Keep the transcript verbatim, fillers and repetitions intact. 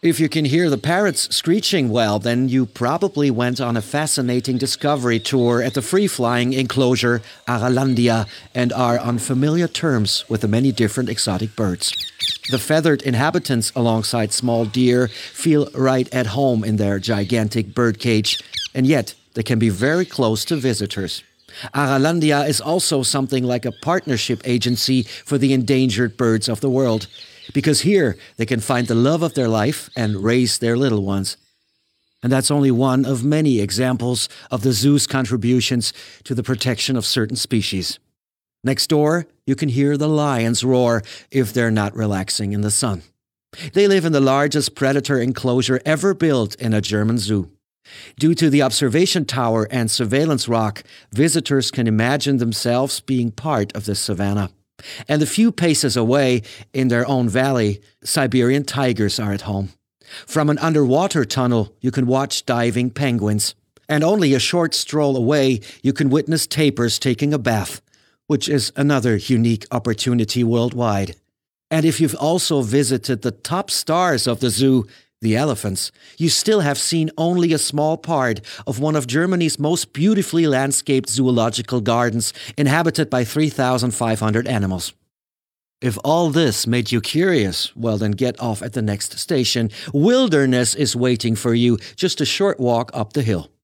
If you can hear the parrots screeching well, then you probably went on a fascinating discovery tour at the free-flying enclosure Aralandia and are on familiar terms with the many different exotic birds. The feathered inhabitants alongside small deer feel right at home in their gigantic birdcage, and yet they can be very close to visitors. Aralandia is also something like a partnership agency for the endangered birds of the world, because here they can find the love of their life and raise their little ones. And that's only one of many examples of the zoo's contributions to the protection of certain species. Next door, you can hear the lions roar if they're not relaxing in the sun. They live in the largest predator enclosure ever built in a German zoo. Due to the observation tower and surveillance rock, visitors can imagine themselves being part of this savanna. And a few paces away, in their own valley, Siberian tigers are at home. From an underwater tunnel, you can watch diving penguins. And only a short stroll away, you can witness tapirs taking a bath, which is another unique opportunity worldwide. And if you've also visited the top stars of the zoo, the elephants, you still have seen only a small part of one of Germany's most beautifully landscaped zoological gardens, inhabited by three thousand five hundred animals. If all this made you curious, well then get off at the next station. Wilderness is waiting for you, just a short walk up the hill.